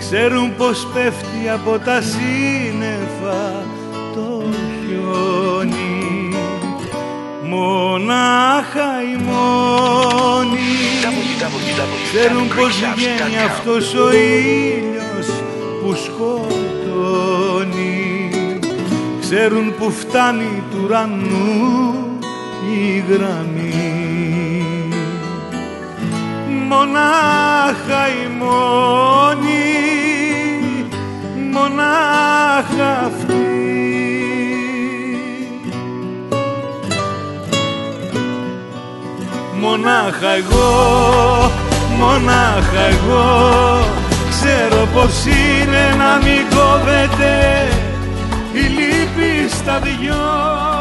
ξέρουν πως πέφτει από τα σύννεφα το χιόνι. Μονάχα οι μόνοι ξέρουν πως βγαίνει αυτός ο ήλιος που σκοτώνει, ξέρουν που φτάνει του ουρανού η γραμμή. Μονάχα οι μόνοι, μονάχα αυτοί. Μονάχα εγώ, μονάχα εγώ, ξέρω πως είναι να μην κόβεται η λύπη στα δυο.